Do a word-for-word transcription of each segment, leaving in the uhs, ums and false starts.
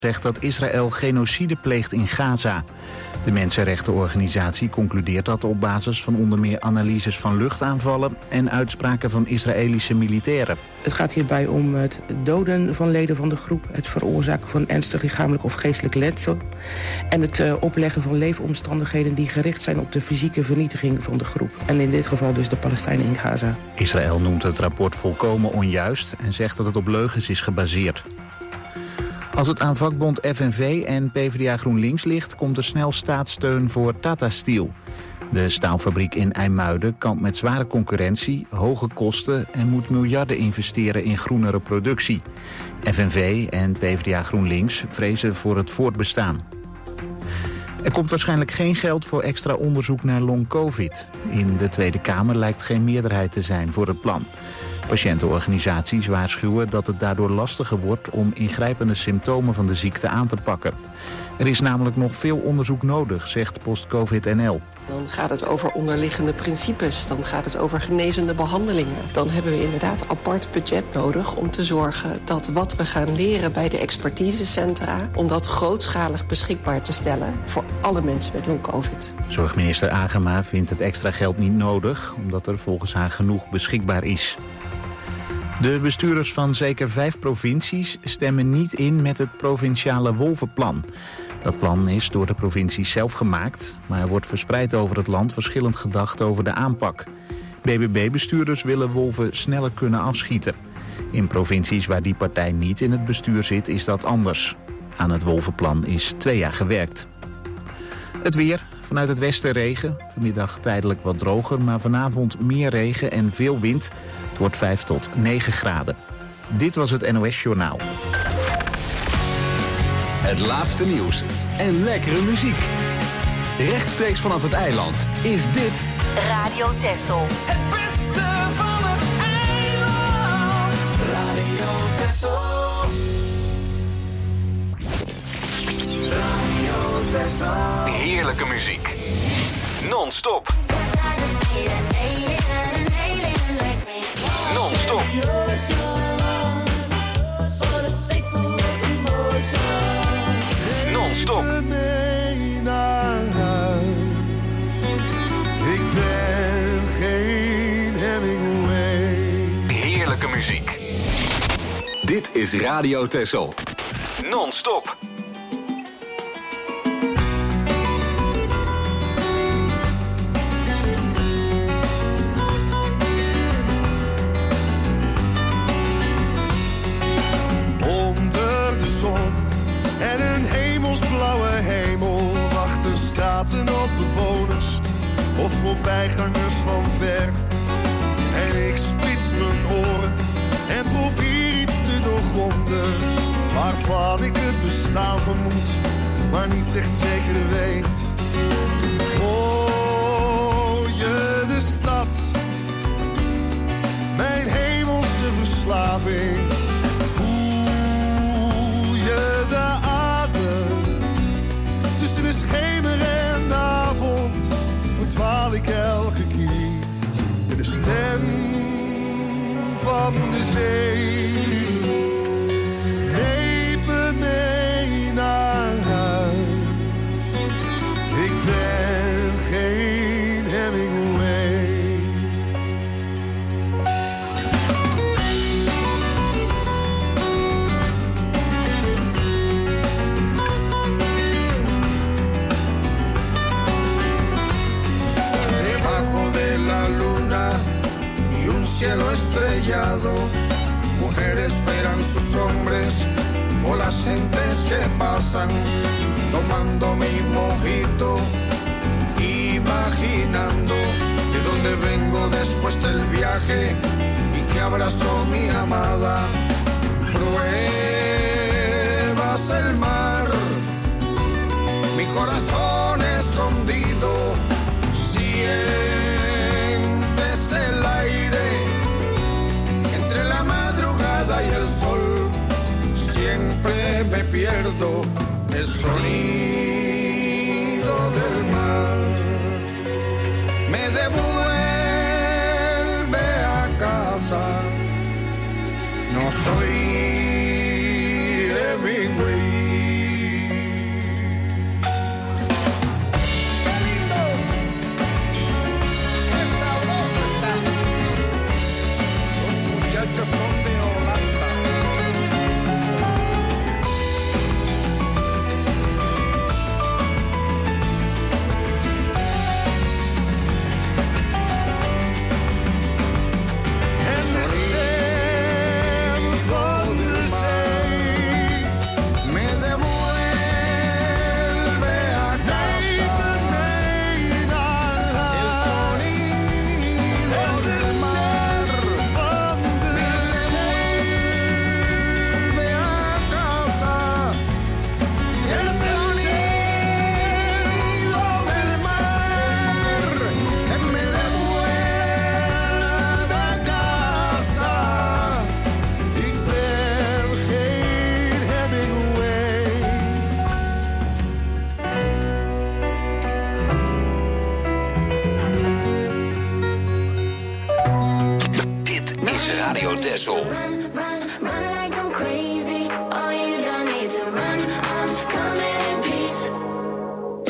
zegt dat Israël genocide pleegt in Gaza. De mensenrechtenorganisatie concludeert dat op basis van onder meer analyses van luchtaanvallen en uitspraken van Israëlische militairen. Het gaat hierbij om het doden van leden van de groep, het veroorzaken van ernstig lichamelijk of geestelijk letsel en het uh, opleggen van leefomstandigheden die gericht zijn op de fysieke vernietiging van de groep. En in dit geval dus de Palestijnen in Gaza. Israël noemt het rapport volkomen onjuist en zegt dat het op leugens is gebaseerd. Als het aan vakbond F N V en PvdA GroenLinks ligt, komt er snel staatssteun voor Tata Steel. De staalfabriek in IJmuiden kampt met zware concurrentie, hoge kosten en moet miljarden investeren in groenere productie. F N V en PvdA GroenLinks vrezen voor het voortbestaan. Er komt waarschijnlijk geen geld voor extra onderzoek naar long-covid. In de Tweede Kamer lijkt geen meerderheid te zijn voor het plan. Patiëntenorganisaties waarschuwen dat het daardoor lastiger wordt om ingrijpende symptomen van de ziekte aan te pakken. Er is namelijk nog veel onderzoek nodig, zegt Post-Covid N L. Dan gaat het over onderliggende principes, dan gaat het over genezende behandelingen. Dan hebben we inderdaad apart budget nodig om te zorgen dat wat we gaan leren bij de expertisecentra, om dat grootschalig beschikbaar te stellen voor alle mensen met long-covid. Zorgminister Agema vindt het extra geld niet nodig, omdat er volgens haar genoeg beschikbaar is. De bestuurders van zeker vijf provincies stemmen niet in met het provinciale wolvenplan. Dat plan is door de provincies zelf gemaakt, maar er wordt verspreid over het land verschillend gedacht over de aanpak. B B B-bestuurders willen wolven sneller kunnen afschieten. In provincies waar die partij niet in het bestuur zit, is dat anders. Aan het wolvenplan is twee jaar gewerkt. Het weer. Vanuit het westen regen. Vanmiddag tijdelijk wat droger, maar vanavond meer regen en veel wind. Het wordt vijf tot negen graden. Dit was het N O S Journaal. Het laatste nieuws en lekkere muziek. Rechtstreeks vanaf het eiland is dit Radio Texel. Het beste van het eiland. Radio Texel. Radio Texel. heerlijke muziek. Non-stop. Non-stop. Non-stop. Ik ben geen Hemingway. Heerlijke muziek. Dit is Radio Texel. Non-stop. Onder de zon en een hemelsblauwe hemel wachten straten op bewoners of voorbijgangers van ver. En ik spits mijn oren en probeer iets te doorgronden waarvan ik het bestaan vermoed, maar niet echt zeker weet. Hoor je de stad, mijn hemelse verslaving? Voel je de adem tussen de schemer en de avond? Verdwaal ik elke keer in de stem van de zee. Neem me mee naar huis. Ik ben geen Hemingway. Debajo de la luna y un cielo estrellado, mujeres esperan sus hombres o las gentes que pasan, tomando mi mojito, imaginando de dónde vengo después del viaje y que abrazó mi amada. Pruebas el mar, mi corazón escondido, sientes el aire entre la madrugada y el sol. Siempre me pierdo el sonido del mar. Me devuelve a casa. No soy Hemingway.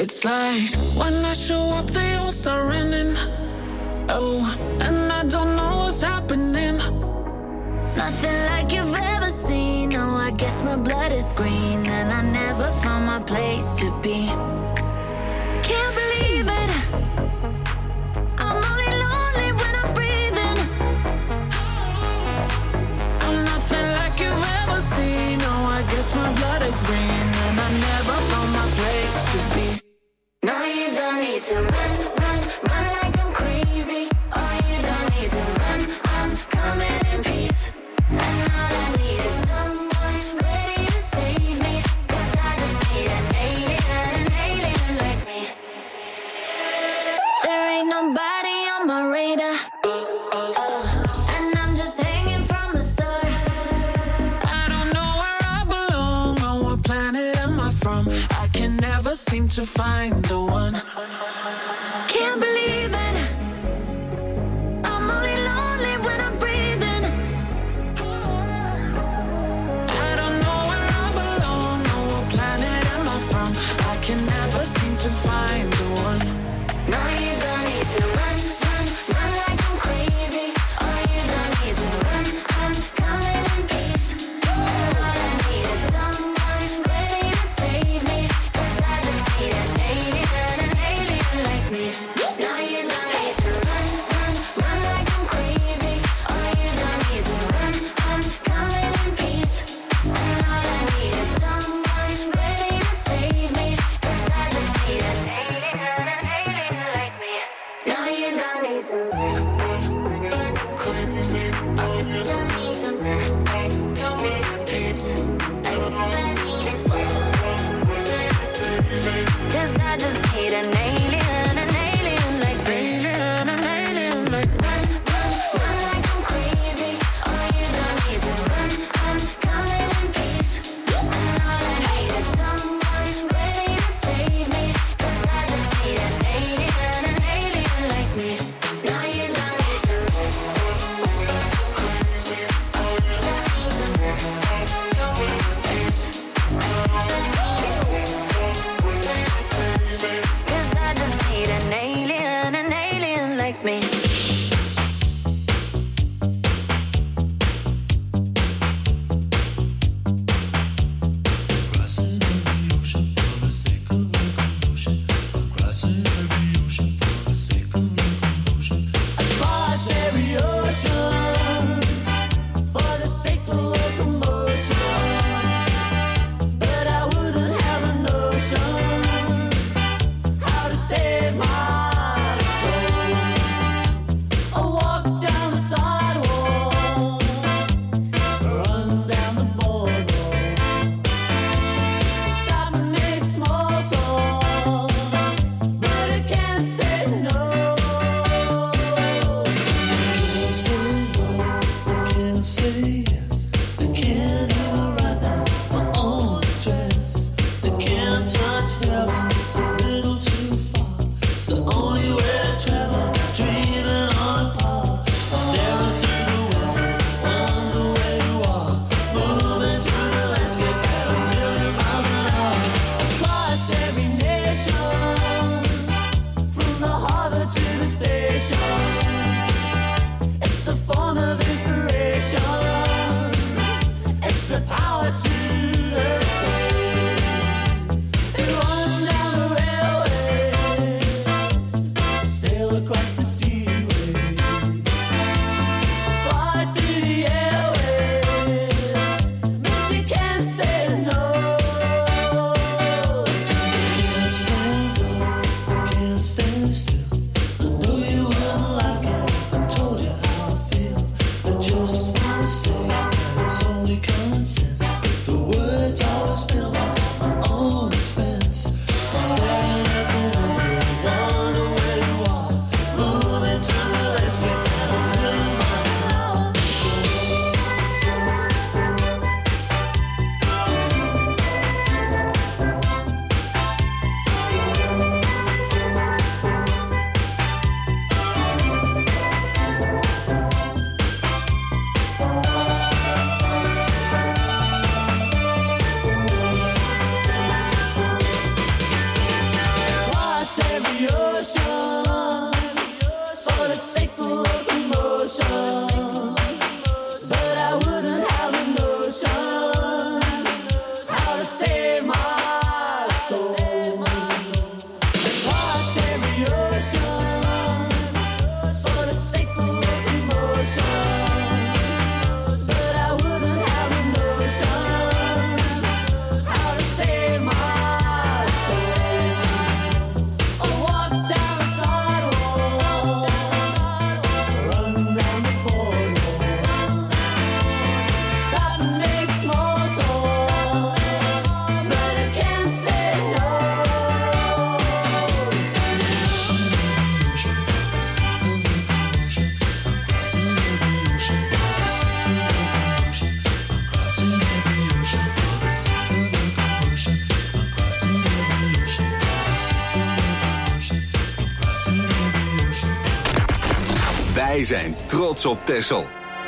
It's like when I show up, they all start running. Oh, and I don't know what's happening. Nothing like you've ever seen. No, I guess my blood is green, and I never found my place to be. Can't believe it. I'm only lonely when I'm breathing. I'm nothing like you've ever seen. No, I guess my blood is green, and I never found my place to be. No, you don't need to run, run, run like I'm crazy. Oh, you don't need to run, I'm coming in peace. And all I need is someone ready to save me. 'Cause I just need an alien, an alien like me. There ain't nobody on my radar. Uh, and I'm just hanging from a star. I don't know where I belong, on what planet am I from? I can never seem to find the one. Can't believe it. I'm only lonely when I'm breathing. I don't know where I belong, on what planet am I from? I can never seem to find the one. No, you don't need to run, run, run like I'm crazy. Oh, you don't need to run, I'm coming in peace. All I need is someone ready to save me. 'Cause I just need an alien, an alien like me. No, you don't need to run, run, run like I'm crazy. Oh, you don't need to run, I'm coming in peace. And all I need is someone ready to save me. 'Cause I just need an save my soul. Cross every ocean for the sake of emotion, but I wouldn't have a notion how to save my soul. I walk down the sidewalk, run down the boardwalk, stop and make small talk, but I can't say no to you. Wij zijn trots op Texel.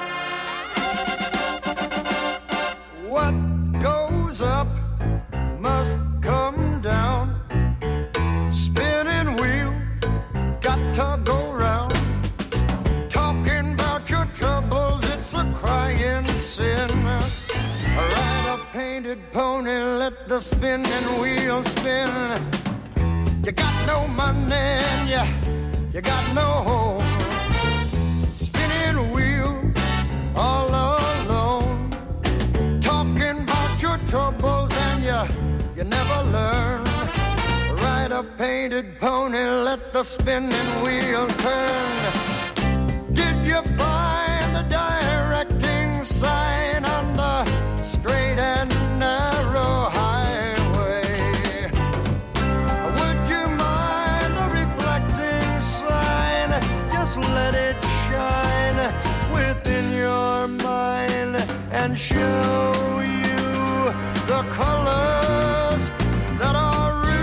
What goes up must come down. Spinning wheel, got to go round. Talking about your troubles, it's a crying sin. Ride a painted pony, let the spinning wheel spin. You got no money and you, you got no home. Spinning wheel, all alone. Talking about your troubles and you, you never learn. Ride a painted pony, let the spinning wheel turn. Did you find the directing sign on the straight and narrow highway? Would you mind a reflecting sign? Just let it shine within your mind and show you the colors that are real.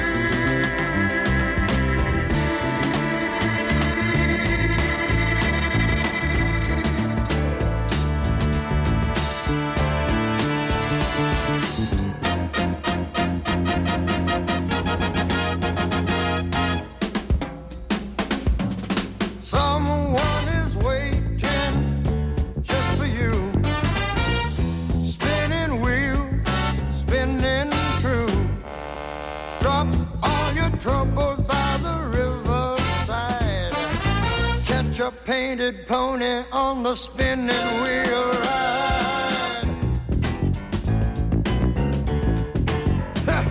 Someone is waiting just for you. Spinning wheel, spinning true. Drop all your troubles by the riverside. Catch a painted pony on the spinning wheel ride. Ha!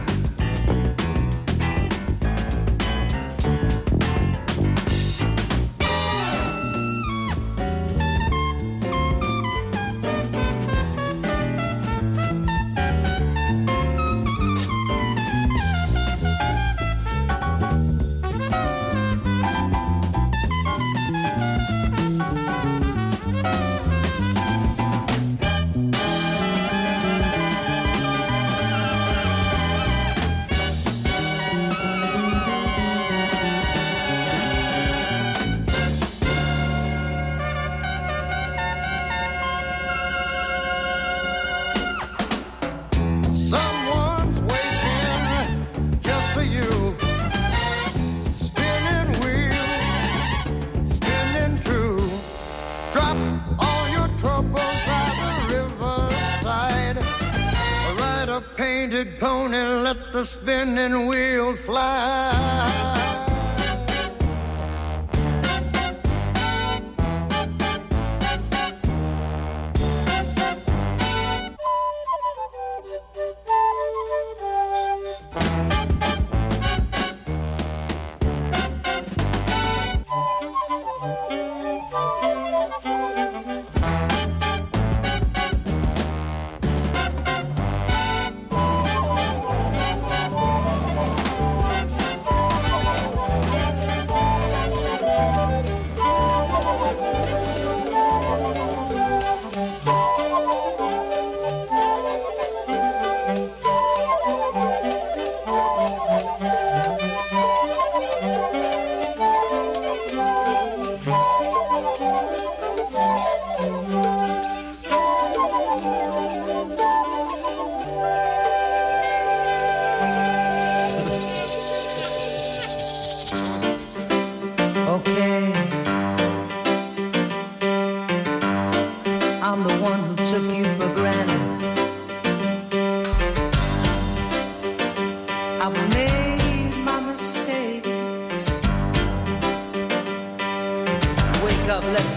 Someone's waiting just for you. Spinning wheel, spinning true. Drop all your troubles by the riverside. Ride a painted pony, let the spinning wheel fly.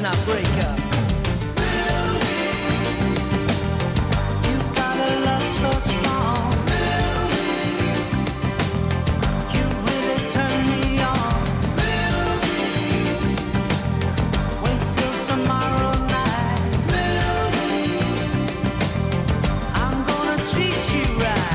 not break up. You got a love so strong. You really turn me on. Wait till tomorrow night. I'm gonna treat you right.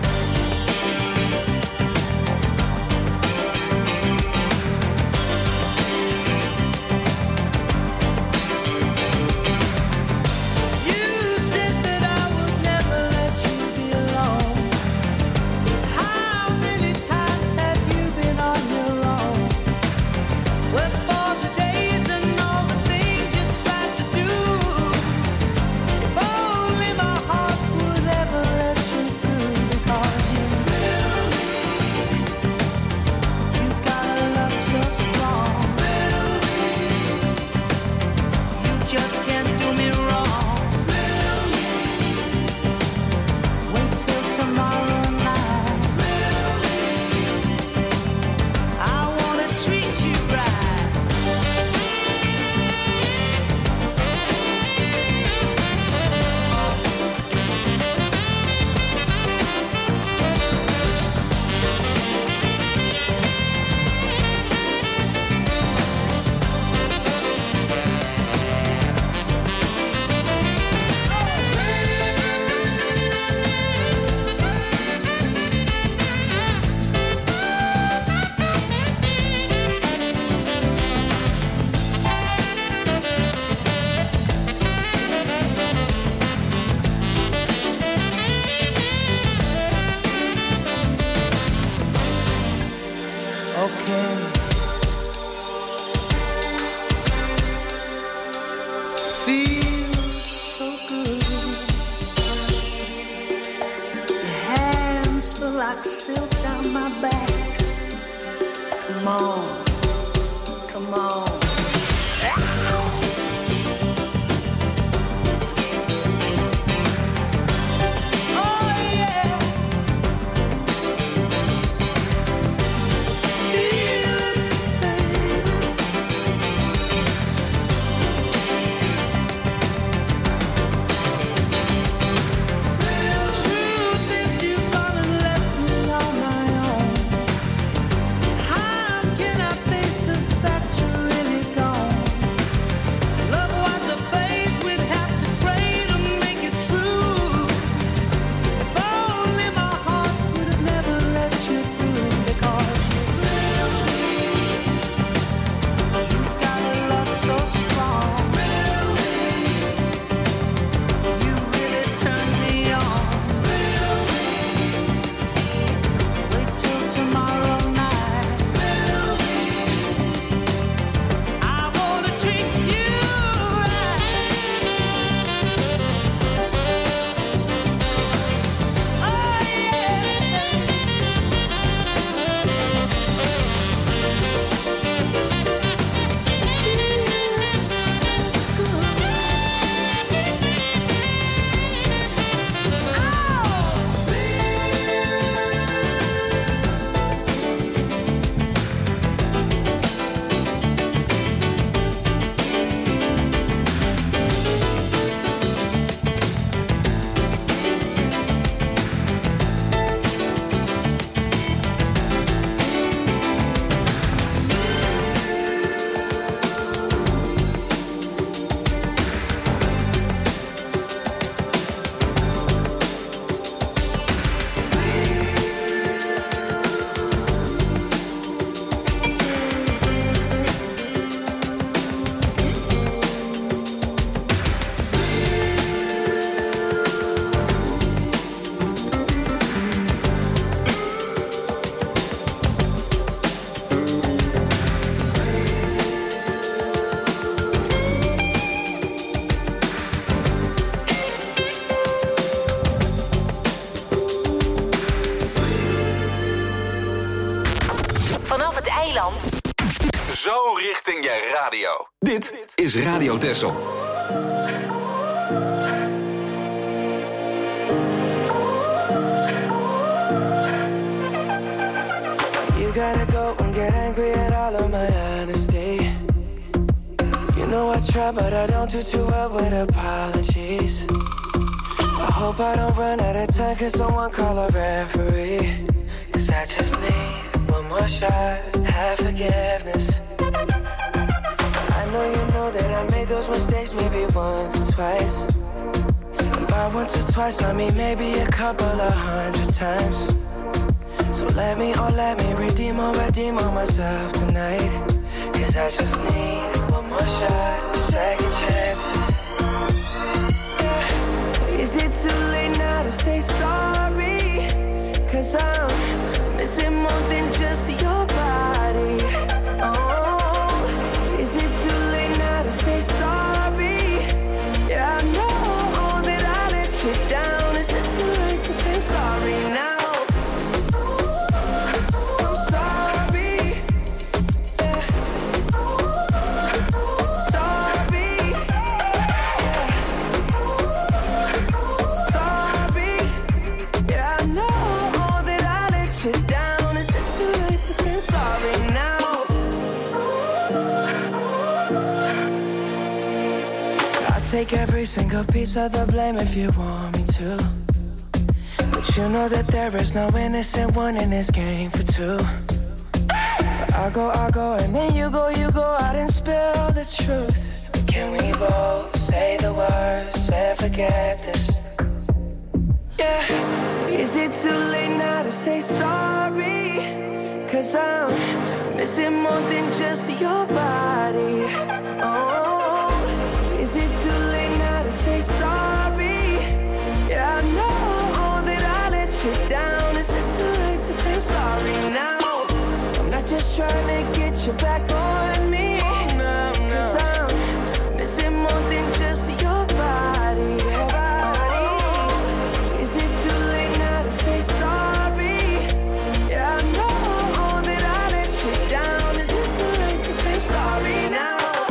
Zo richting je radio. Dit is Radio Texel. You gotta go and get angry at all of my honesty. You know I try try, but I don't do too well with apologies. I hope I don't run out of time, cause someone call a referee. Cause I just need one more shot, have forgiveness. I know you know that I made those mistakes maybe once or twice. And by once or twice I mean maybe a couple of hundred times. So let me, oh let me redeem or redeem on myself tonight. Cause I just need one more shot, second chances. Yeah. Is it too late now to say sorry? Cause I'm missing more than just your body. Oh, is it too late now to say sorry? Yeah, I know that I let you down. Is it too late to say sorry now? Take every single piece of the blame if you want me to. But you know that there is no innocent one in this game for two. But I'll go, I'll go, and then you go, you go out and spill the truth. But can we both say the words and forget this? Yeah. Is it too late now to say sorry? Cause I'm missing more than just your body. Oh, is it too late now to say sorry? Yeah, I know that I let you down. Is it too late to say I'm sorry now? I'm not just trying to get you back on me. No, no. Cause I'm missing more than just your body. Oh, is it too late now to say sorry? Yeah, I know that I let you down. Is it too late to say I'm sorry now?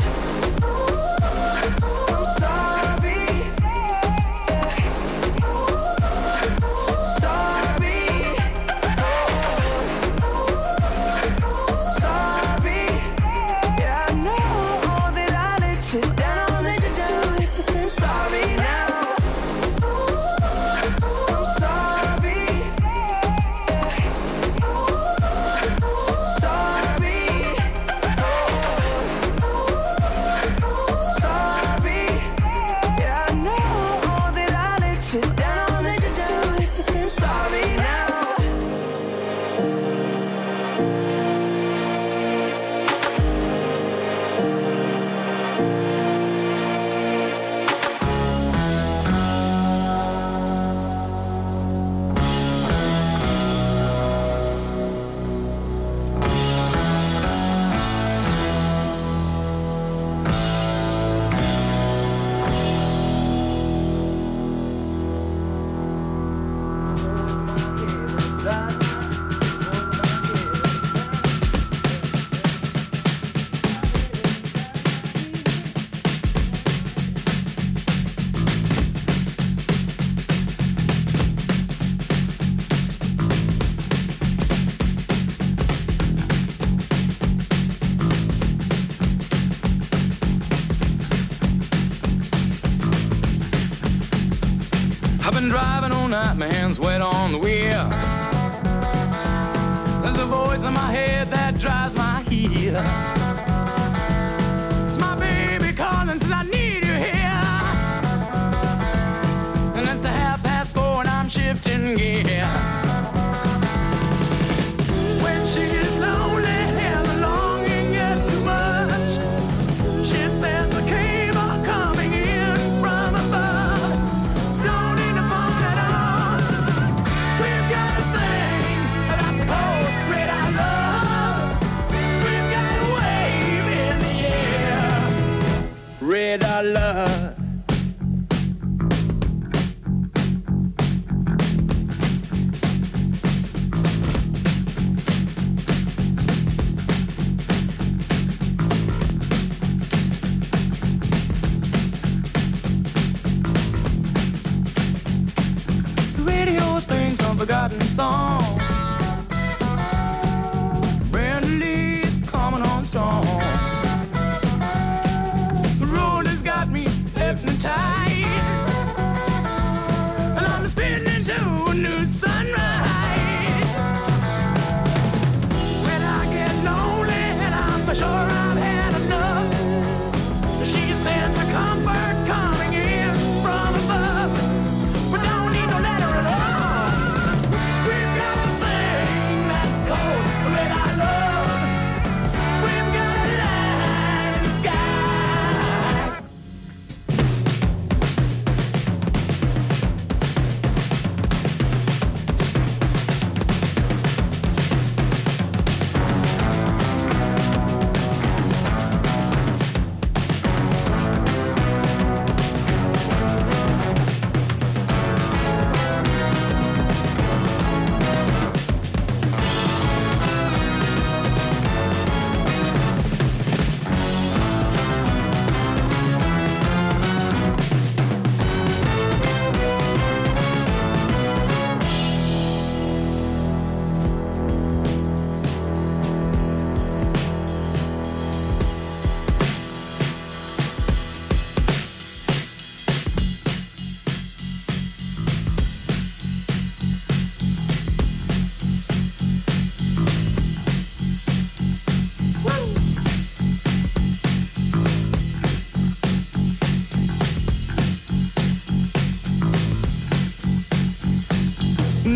My hands wet on the wheel. There's a voice in my head that drives my heel. It's my baby calling, says I need you here. And it's a half past four and I'm shifting gear. When she's lonely and the longing gets too much, she says the cable coming in from above. Don't need a phone at all. We've got a thing that's called red eye love. We've got a wave in the air. Red eye love. Forgotten song. Brand new leaf coming on strong. The road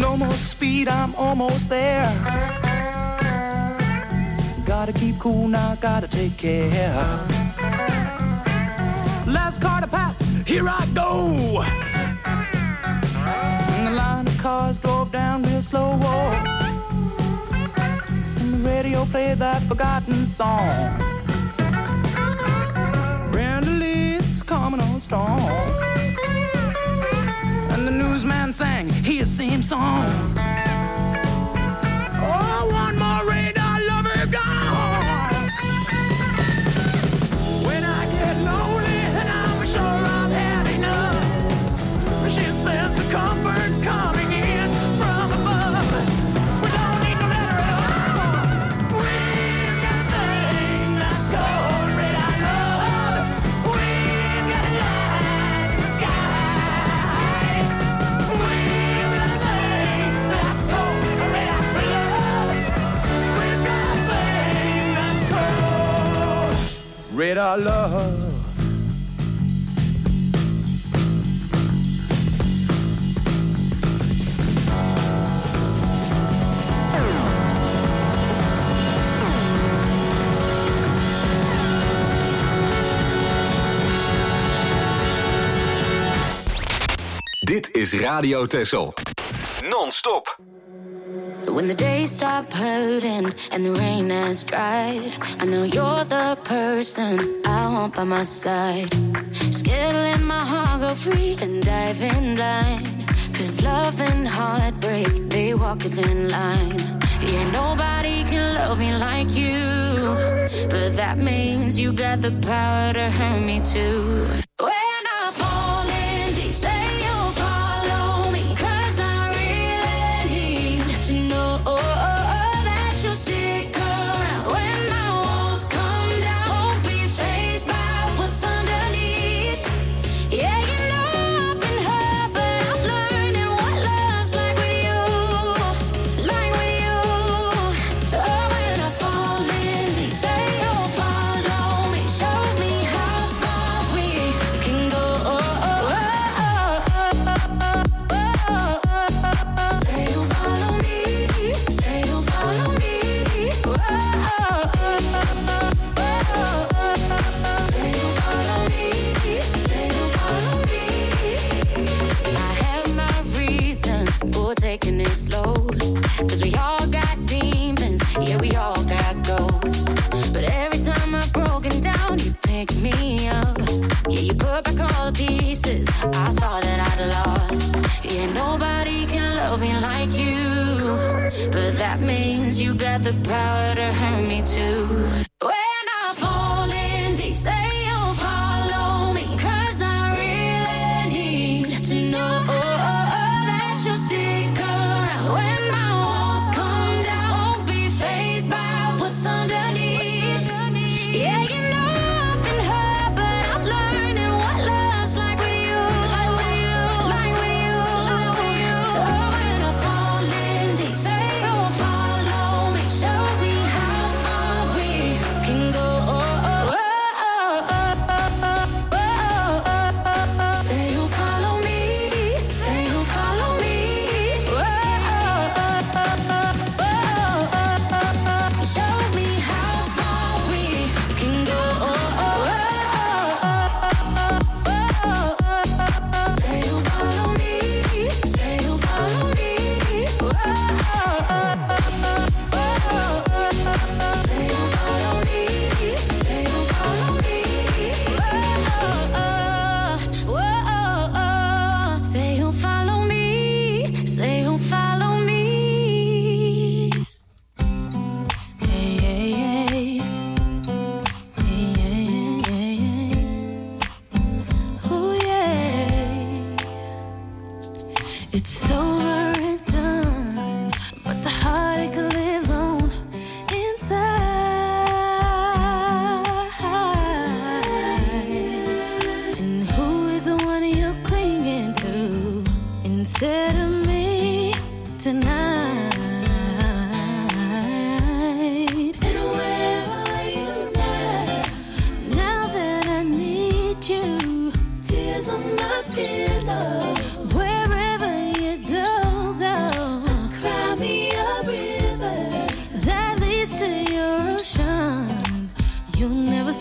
no more speed, I'm almost there. Gotta keep cool now, gotta take care. Last car to pass, here I go. And the line of cars drove down real slow. And the radio played that forgotten song. Brenda Lee's coming on strong. And the newsman sang his same song. Oh, one more radar lover gone. When I get lonely and I'm sure I've had enough, she sends the comfort coming in from above. We don't need no letter at all. We've got a thing that's called red eye love. We've got a light in the sky. We've got a thing that's called red eye love. We've got a thing that's called red eye love. Dit is Radio Texel. Non-stop. When the days stop hurting and the rain has dried, I know you're the person I want by my side. Scared to let my heart go free and dive in blind. Cause love and heartbreak, they walk a thin line. Yeah, nobody can love me like you, but that means you got the power to hurt me too. When I fall in deep, say you'll follow me, cause I really need to know that you'll stick around. When my walls come down, won't be faced by what's underneath. Yeah, you know I've been hurt, but I'm learning what love's like with you, like with you. Oh, when I fall in deep, say you'll follow me, show me how far we can go. Say you'll follow me, say you'll follow me. Say you'll follow me, say you'll follow me. I have my reasons for taking it slow, cause we all got demons, yeah, we all got ghosts. But every time I've broken down, you pick me up. Yeah, you put back all the pieces I thought that I'd lost. Yeah, nobody can love me like you, but that means you got the power to hurt me too. When I fall in deep, say you'll follow me, cause I really need to know that you'll stick around. When my walls come down, won't be faced by what's underneath. Yeah, you know I've been hurt, but I'm learning what love's like with you, like with you, like with you, like with you. Oh, when I fall in deep, say you'll follow me, show me how far we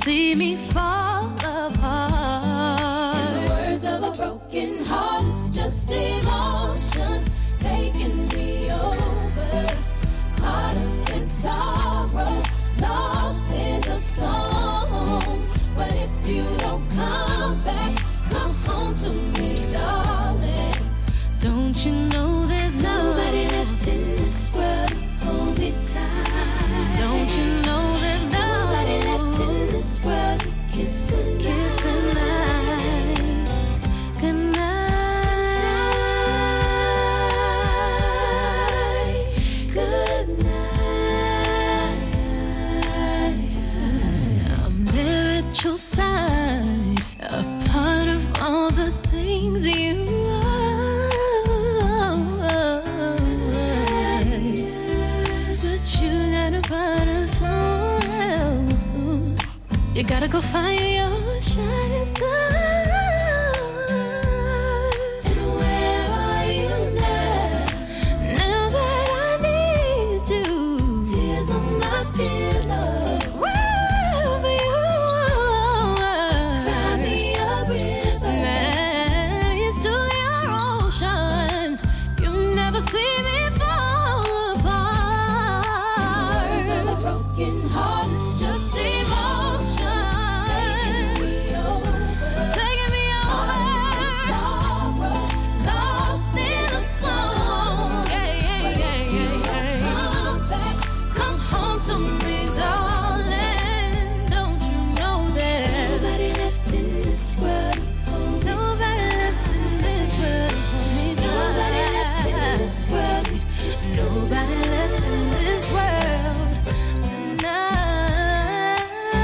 see me fall apart. In the words of a broken heart, it's just emotions taking me over. Caught up in sorrow, lost in the song. But if you don't come back, come home to me, darling. Don't you know there's Nobody left in this world, hold me tight. Don't you know there's Nobody left in this world to kiss goodnight. Kiss goodnight. Goodnight. Goodnight. I'm there at your side, a part of all the things you are. But you gotta find a soul. You gotta go find your shining star. And where are you now? Now that I need you, Tears on my pillow. wherever you are, Cry me a river. next to your ocean, you never see me fall apart. Words of a broken heart, it's just emotions taking me over. Taking me Caught up in over. sorrow, lost in a song. Yeah, yeah, But yeah, if you yeah, don't yeah. come back, come home to me, darling. Don't you know that Nobody left in this world, hold me nobody tight. left in this world for me? Nobody left in this world to kiss Nobody left in this world tonight.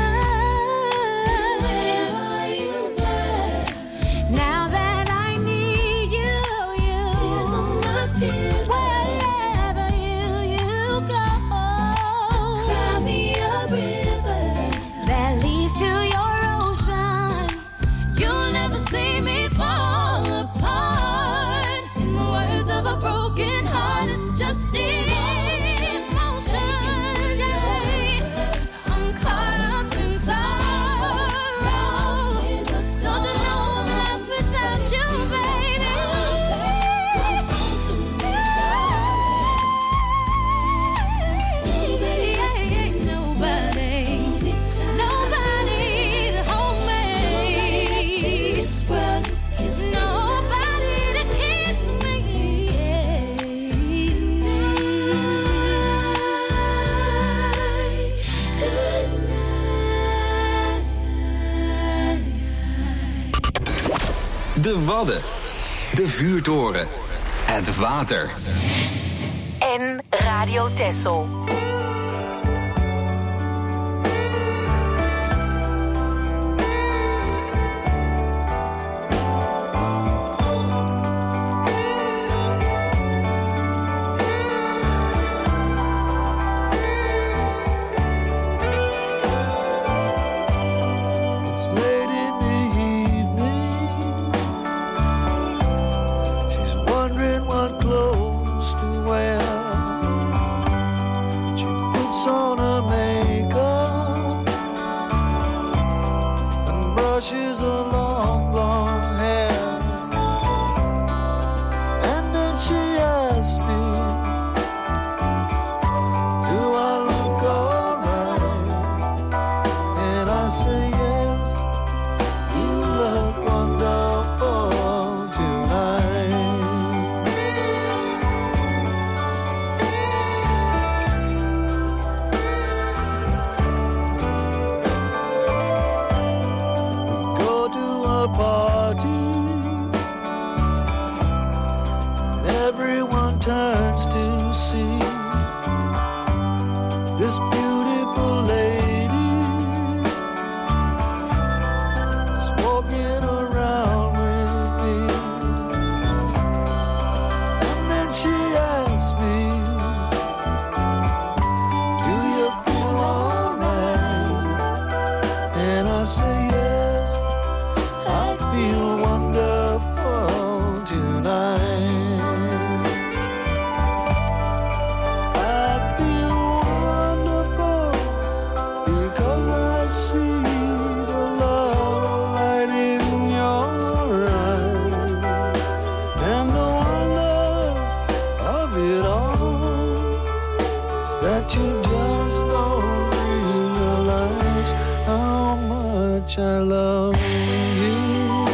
Where are you now? Now that I need you, you Tears on my pillow. wherever you you go, Cry me a river. that leads to your ocean. You'll never see me fall apart. In the words of a broken heart, it's just emotions. I'm caught up in sorrow. Lost in the Don't song. you know I'm lost without you, baby? Come home to me, darling. Nobody left in this world, Nobody, hold me tight. nobody to hold Nobody left in me. this world to kiss Nobody to kiss me. De Wadden. De vuurtoren. Het water. En Radio Texel. It's late in the evening. She's wondering what clothes to wear. She puts on her makeup and brushes her long blonde hair. And then she asks me, do I look alright? And I say yes, you look wonderful tonight. We go to a party and everyone turns to see this beautiful lady is walking around with me. And then she asks me, do you feel alright? And I say yes, I feel wonderful tonight. I feel wonderful. that you just don't realize how much I love you.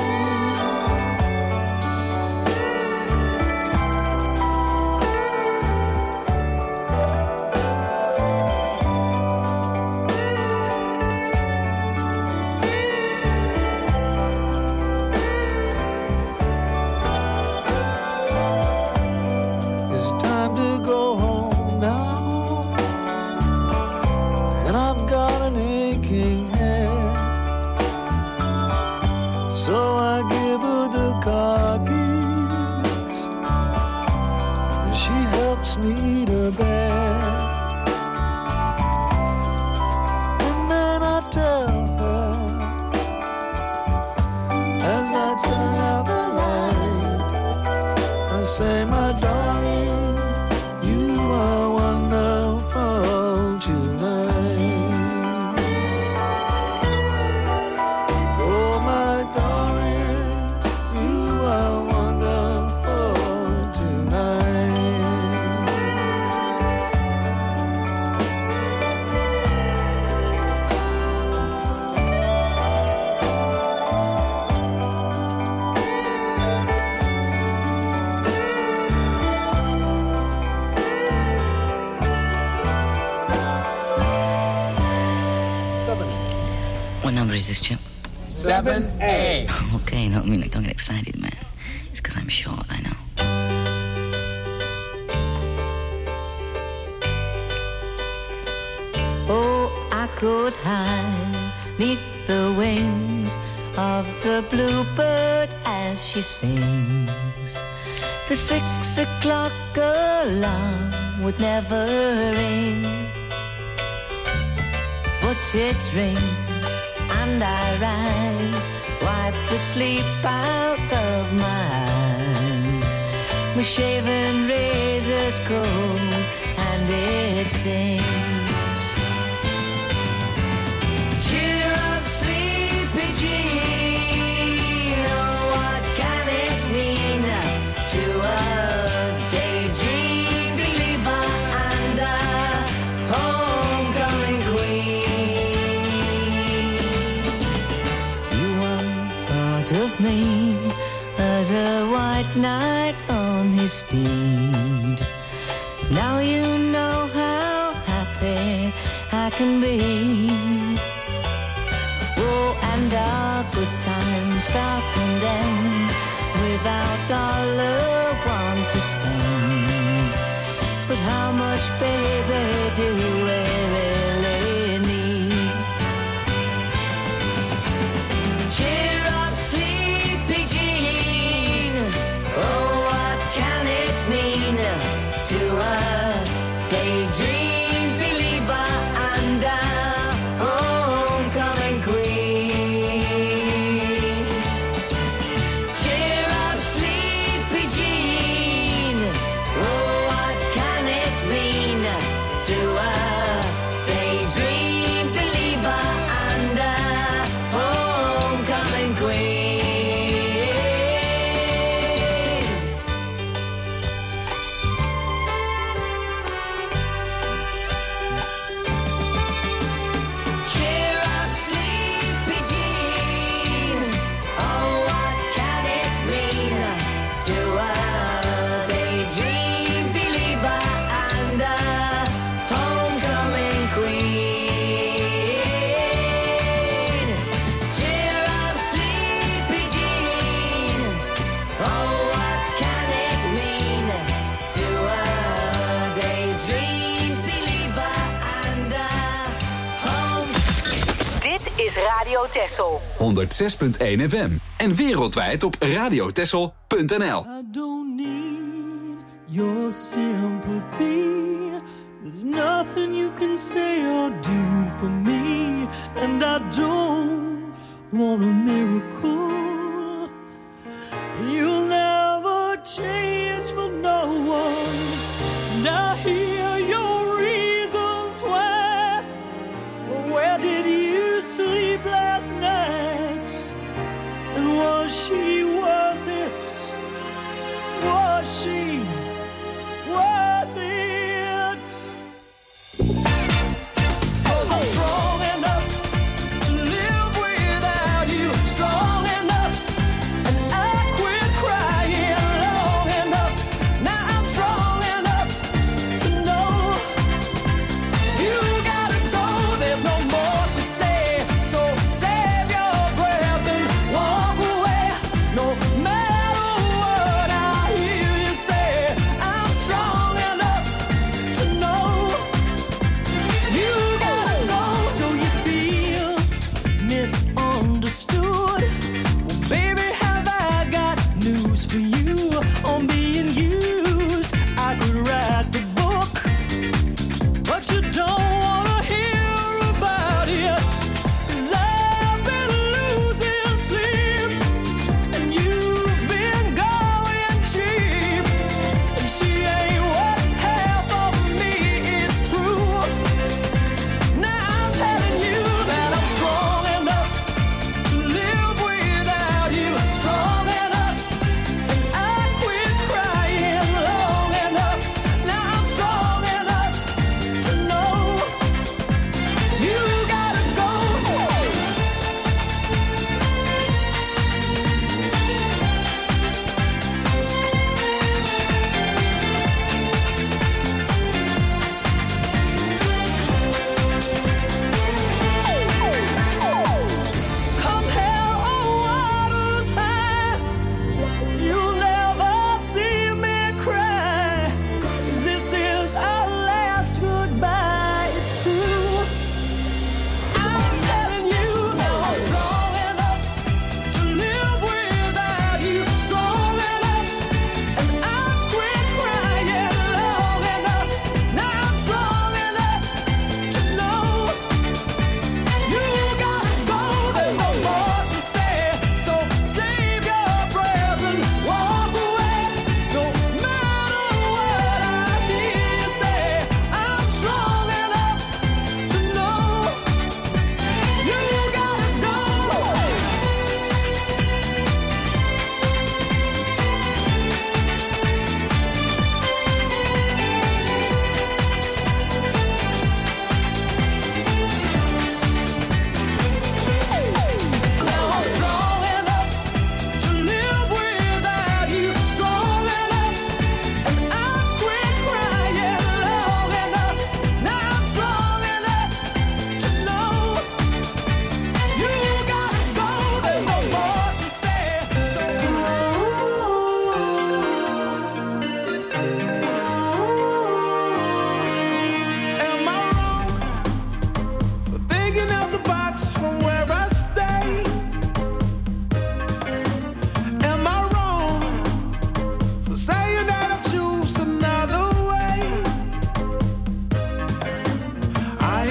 Me to bear, and then I tell her as I turn out the light, I say, my darling, you are wonderful tonight. Oh, my darling, you are wonderful tonight. What number is this, Chip? seven A. Okay, no, I mean, like, don't get excited, man. It's because I'm short, I know. Oh, I could hide neath the wings of the bluebird as she sings. The six o'clock alarm would never ring, but it rings and I rise, wipe the sleep out of my eyes. My shaven razor's cold and it stings. Cheer up, sleepy Jean. Oh, what can it mean to a daydream believer and a homecoming queen? You once thought of me as a white knight on his steed. Now you know how happy I can be. Oh, and our good time starts and ends without dollar one to spend. But how much, baby, do we really need? Cheer up, sleepy Jean. Oh, what can it mean to a daydream believer and a homecoming queen? Cheer up, sleepy Jean. Oh, what can it mean to a daydream believer and a homecoming queen? Cheer up, sleepy Jean. Oh, what can it mean to a daydream believer and a homecoming queen? Cheer up, sleepy Jean. Oh, what can it mean to a daydream believer and a home? Dit is Radio Texel. honderdzes punt één F M. En wereldwijd op radiotexel punt n l. I don't need your sympathy. There's nothing you can say or do for me. And I don't want a miracle. You'll never change for no one. And I hear your reasons why. Well, where did you sleep last night? And was she worth it? Was she worth it?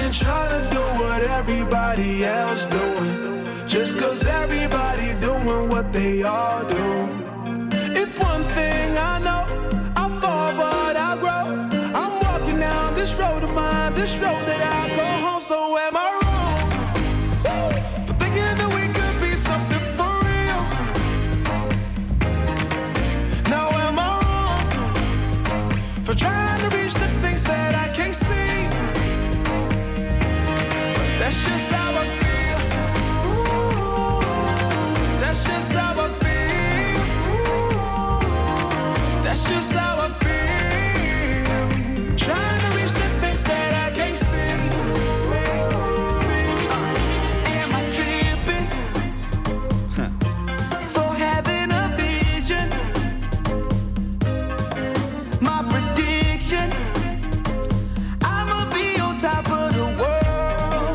been trying to do what everybody else doing, just cause everybody doing what they all do. If one thing I know, I fall but I grow. I'm walking down this road of mine, this road that I go home. So am I wrong for thinking that we could be something for real? Now am I wrong for trying to reach the things that I can't see? But that's just how I feel. That's just how I feel. That's just how I feel. Trying to reach the things that I can't see. See, see. Am I tripping for having a vision? My prediction, I'ma be on top of the world.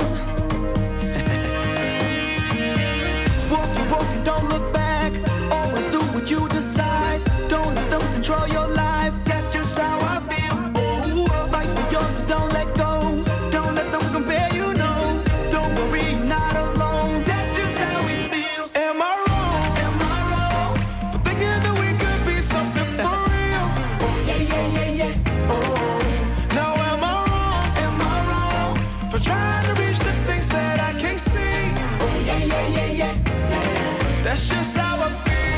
Walking, walking, don't look back. Always do what you decide. Don't let them control your life. That's just how I feel. Oh, fight for yours, so don't let go. Don't let them compare you, no. Don't worry, you're not alone. That's just how we feel. Am I wrong? Am I wrong for thinking that we could be something for real? Oh, yeah, yeah, yeah, yeah. Oh, now am I wrong? Am I wrong for trying to reach the things that I can't see? Oh, yeah, yeah, yeah, yeah. That's just how I feel.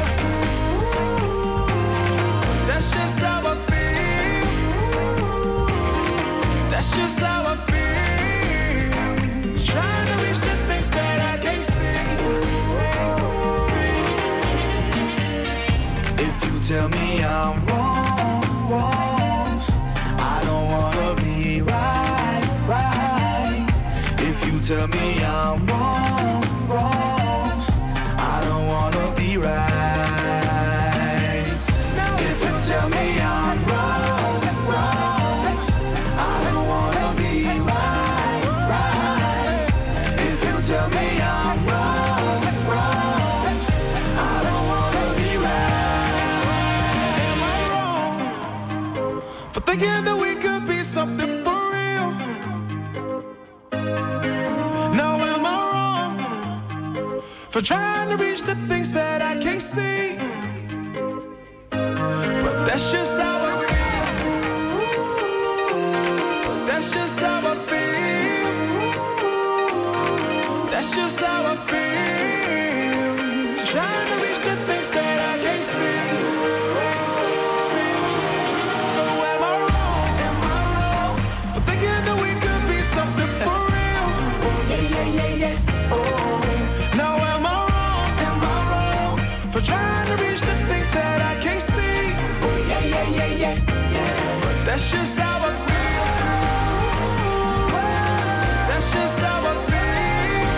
That's just how I feel. That's just how I feel. Trying to reach the things that I can't see. See, see. If you tell me I'm wrong, wrong, I don't wanna be right, right. If you tell me I'm wrong, wrong, I don't wanna be right. If you tell me I'm wrong, wrong, I don't wanna be right, right. If you tell me I'm wrong, wrong, I don't wanna be right. Am I wrong for thinking that we could be something for real? Now am I wrong for trying to reach the things that I can't see? But that's just how I feel. That's just how I feel. That's just how I feel. Trying to reach the things that I can't see. See, see. So am I wrong? Am I wrong for thinking that we could be something for real? Oh, yeah, yeah, yeah, yeah. Oh, now am I wrong? Am I wrong for trying to reach the things that I can't see? Oh, yeah, yeah, yeah, yeah, yeah. But that's just how I feel. That's just how I feel.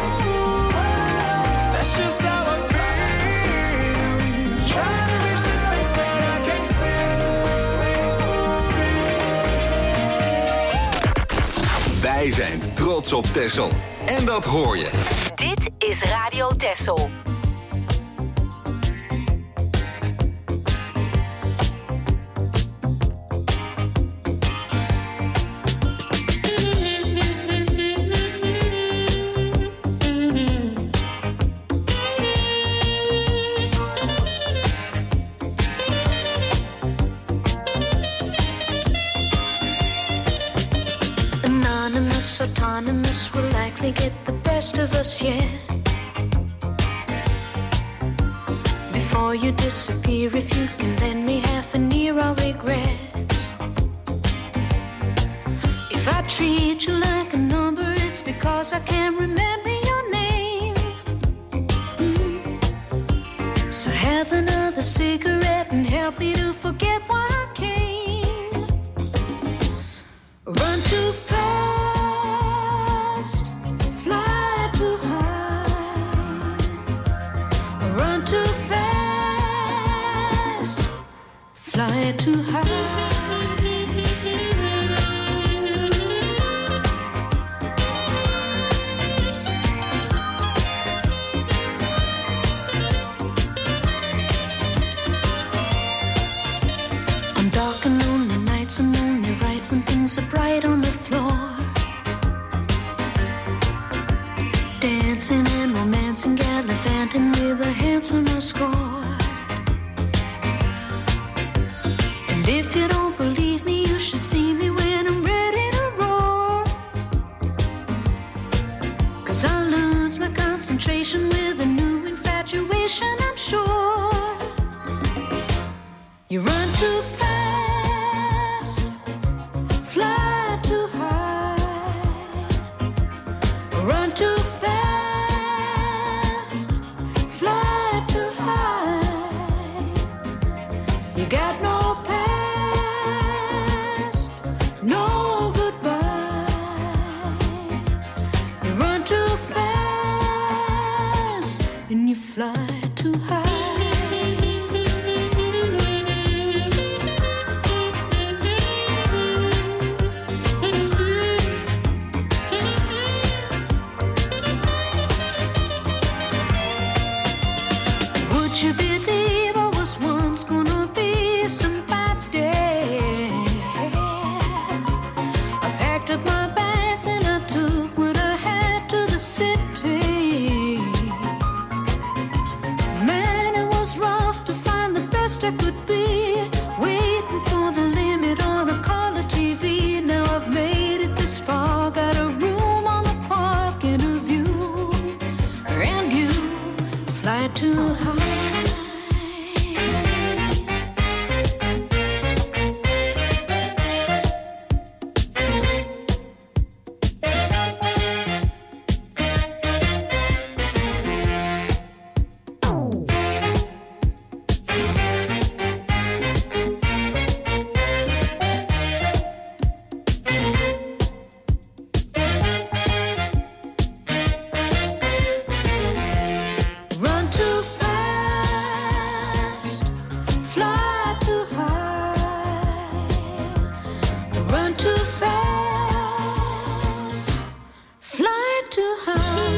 That's just how I feel. Trying to reach the things that I can't see. See, see. Wij zijn trots op Texel. En dat hoor je. Dit is Radio Texel. Anonymous, autonomous will likely get the best of us yet. Before you disappear, if you can lend me half an ear, I'll regret. If I treat you like a number, it's because I can't remember your name. Mm. So have another cigarette and help me to forget why I came. Run too fast, fly too high. Run too fast, fly too high. On dark and lonely nights, I'm only right when things are bright on the floor. personal score. And if you don't believe me, you should see me when I'm ready to roar. 'Cause I lose my concentration with a new infatuation, I'm sure. You run too fast, fly too high. Run too fast, fly too high. You got no past, no goodbye. You run too fast and you fly too high. You believe I was once gonna be somebody? I packed up my bags and I took what I had to the city. Man, it was rough to find the best I could be, waiting for the limit on a color T V. Now I've made it this far, got a room on the park and a view, and you fly too high. Run too fast, fly too high. Run too fast, fly too high.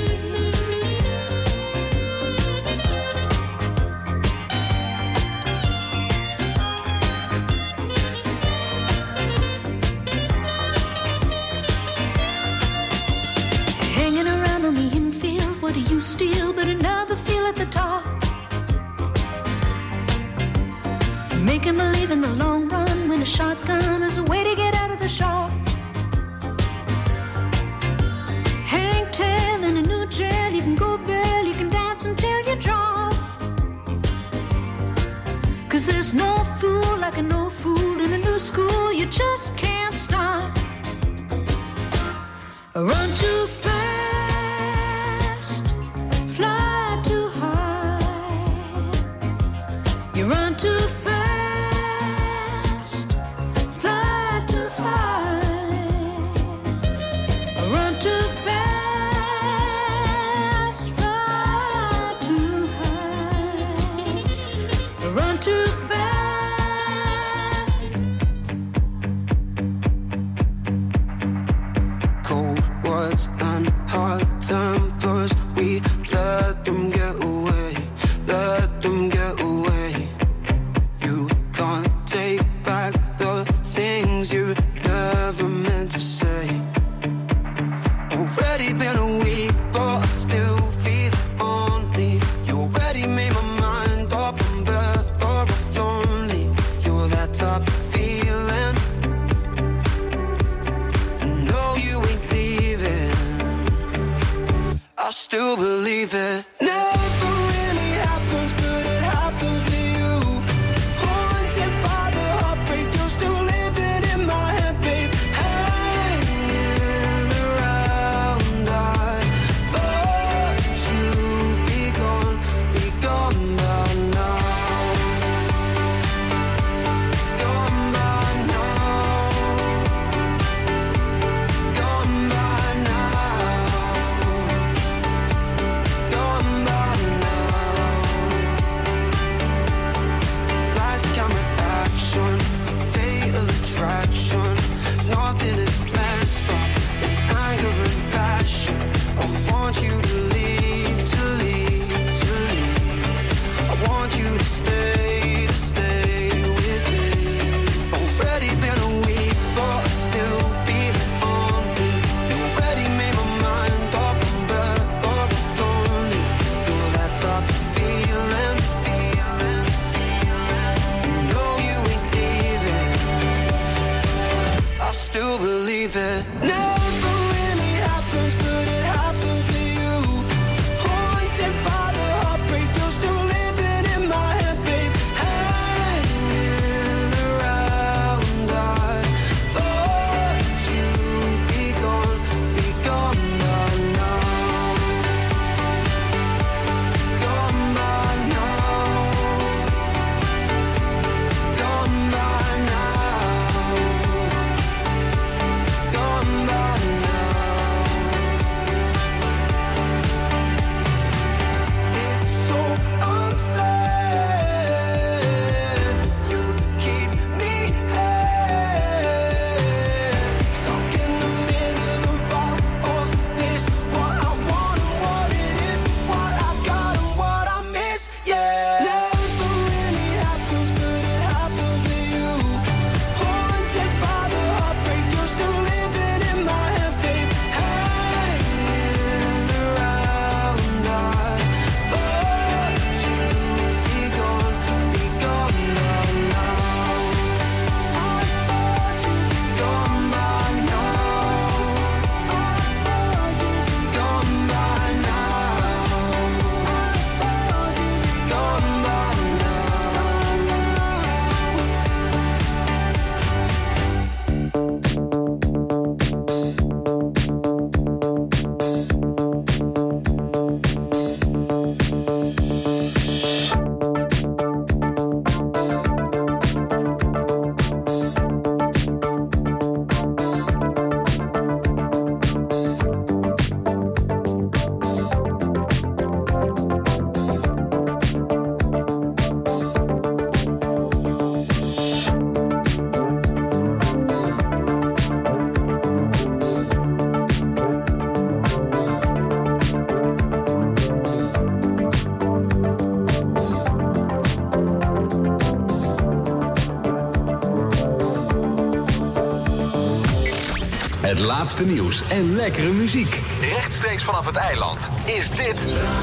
Hanging around on the infield, what do you steal but another feel at the top? Making believe in the long run when a shotgun is a way to get out of the shop. Hang tail in a new jail, you can go bail, you can dance until you drop. 'Cause there's no fool like a no fool in a new school, you just can't stop. Run too fast, fly too high. You run too fast, fly too high. Run too fast, fly too high. Run too fast. Cold words and hard tempers, we let them get away, let them get away. You can't take back the things you never meant to say. Already been a week, but I still feel it on me. You already made my mind up, I'm better off lonely. You're that type of feeling, I know you ain't leaving, I still believe it. Never really happens, but it happens with you. Haunted by the heartbreak, you're still living in my head, babe. Hanging around, I thought you'd be gone, be gone by now. Gone by now. Gone by now. Gone by Het laatste nieuws en lekkere muziek. Rechtstreeks vanaf het eiland is dit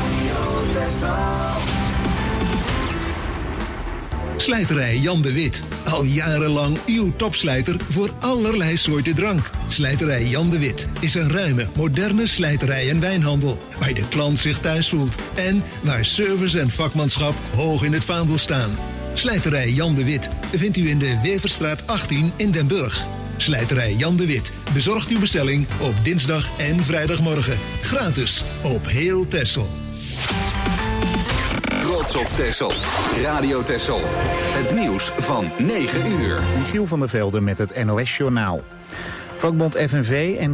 Slijterij Jan de Wit. Al jarenlang uw topslijter voor allerlei soorten drank. Slijterij Jan de Wit is een ruime, moderne slijterij en wijnhandel. Waar de klant zich thuis voelt. En waar service en vakmanschap hoog in het vaandel staan. Slijterij Jan de Wit vindt u in de Weverstraat achttien in Den Burg. Slijterij Jan de Wit bezorgt uw bestelling op dinsdag en vrijdagmorgen. Gratis op heel Texel. Trots op Texel. Radio Texel. Het nieuws van negen uur. Michiel van der Velde met het N O S Journaal. Vakbond F N V en